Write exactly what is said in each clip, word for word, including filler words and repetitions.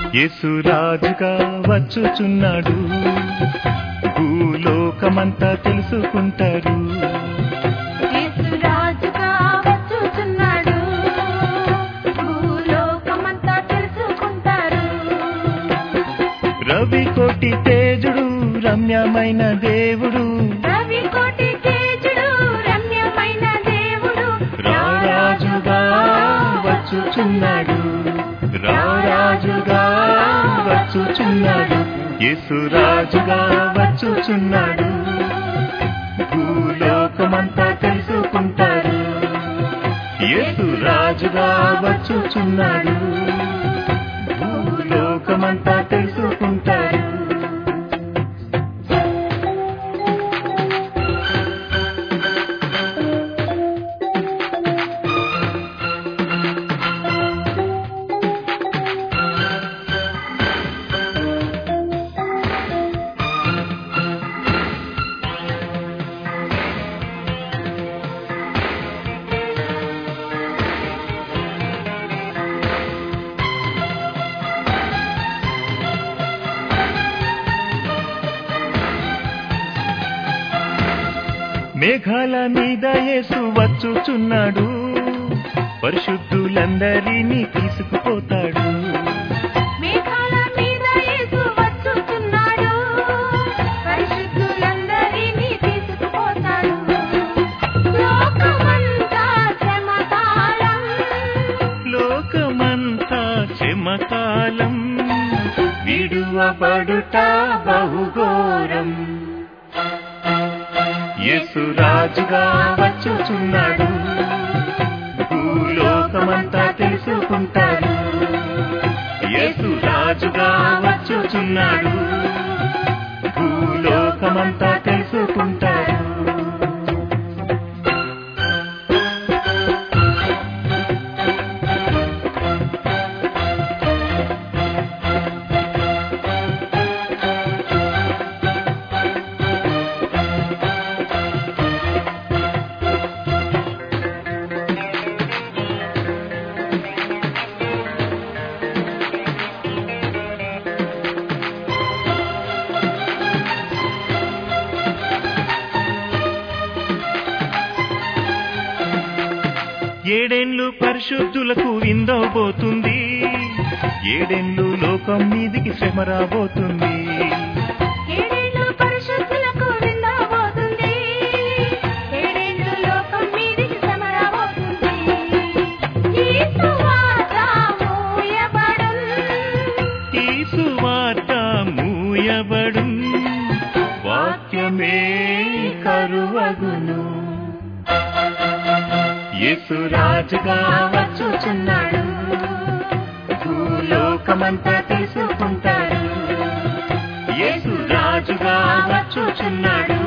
యేసు రాజుగా వచ్చుచున్నాడు, భూలోకమంతా తెలుసుకుంటారు. యేసు రాజుగా వచ్చుచున్నాడు, భూలోకమంతా తెలుసుకుంటారు. రవి కోటి తేజుడు రమ్యమైన దేవుడు, రవి కోటి తేజుడు రమ్యమైన దేవుడు, రారాజుగా వచ్చుచున్నాడు, రారాజుగా వచ్చుచున్నాడు. యేసు రాజుగా వచ్చుచున్నాడు, భూలోకమంతా తెలుసుకుంటారు. యేసు రాజుగా వచ్చుచున్నాడు, భూలోకమంతా తెలుసుకుంటారు. మేఘాల మీద యేసు వచ్చుచున్నాడు, పరిశుద్ధులందరినీ తీసుకుపోతాడు. మేఘాల మీద యేసు వచ్చుచున్నాడు, పరిశుద్ధులందరినీ తీసుకుపోతాడు. లోకమంతా శ్రమకాలం, లోకమంతా క్షమకాలం, విడువబడుట బహుఘోరం. యేసు రాజుగా వచ్చుచున్నాడు, భూలోకమంతా తెలుసుకుంటారు. యేసు రాజుగా వచ్చుచున్నాడు, భూలోకమంతా తెలుసుకుంటారు. ఏడేండ్లు పరిశుద్ధులకు విందవబోతుంది, ఏడేండ్లు లోకం మీదికి శ్రమ రాబోతుంది. ఏడేళ్ళు పరిశుద్ధులకు విందవబోతుంది, ఏడేళ్ళు లోకం మీదికి శ్రమ రాబోతుంది. ఈ సువార్త మూయబడును, ఈ సువార్త మూయబడు, వాక్యమే కరువగును. యేసు రాజుగా వచ్చుచున్నాడు, భూలోకమంతా తెలుసుకుంటారు. యేసు రాజుగా వచ్చుచున్నాడు,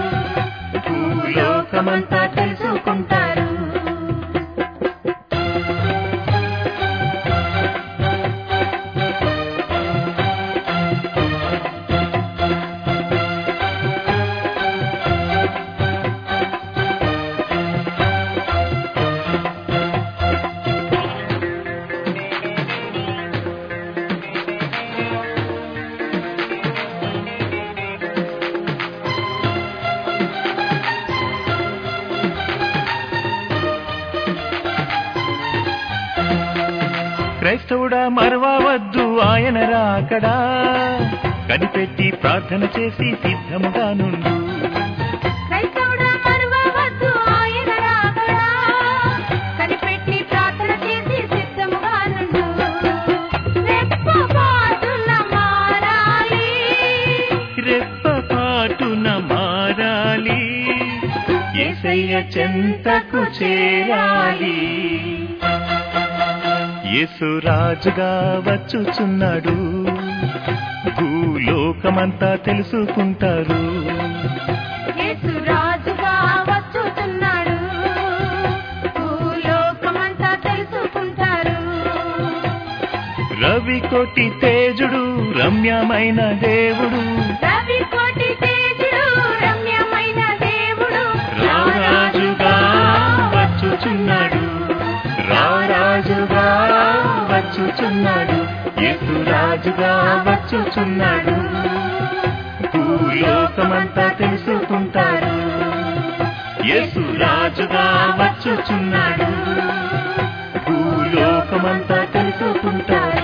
భూలోకమంతా తెలుసుకుంటారు. క్రైస్తవుడా మరవవద్దు ఆయన రాకడా, కనిపెట్టి ప్రార్థన చేసి సిద్ధముగా నుండు. క్రైస్తవుడా మరువవద్దు ఆయన రాకడా, కనిపెట్టి ప్రార్థన చేసి సిద్ధముగా నుండు. రెప్పపాటున మారాలి, రెప్పపాటున మారాలి, యేసయ్య చెంతకు చేరాలి. యేసు రాజుగా వచ్చుచున్నాడు, భూలోకమంతా తెలుసుకుంటారు. యేసు రాజుగా వచ్చుచున్నాడు, భూలోకమంతా తెలుసుకుంటారు. రవి కోటి తేజుడు రమ్యమైన దేవుడు, రవి కోటి తేజుడు రమ్యమైన దేవుడు, రారాజుగా వచ్చుచున్నాడు, రారాజుగా వచ్చుచున్నాడు. యేసు రాజు రాజుగా వచ్చుచున్నాడు భూలోకమంతా తెలుసుకుంటారు యేసు రాజుగా వచ్చుచున్నాడు భూలోకమంతా తెలుసుకుంటారు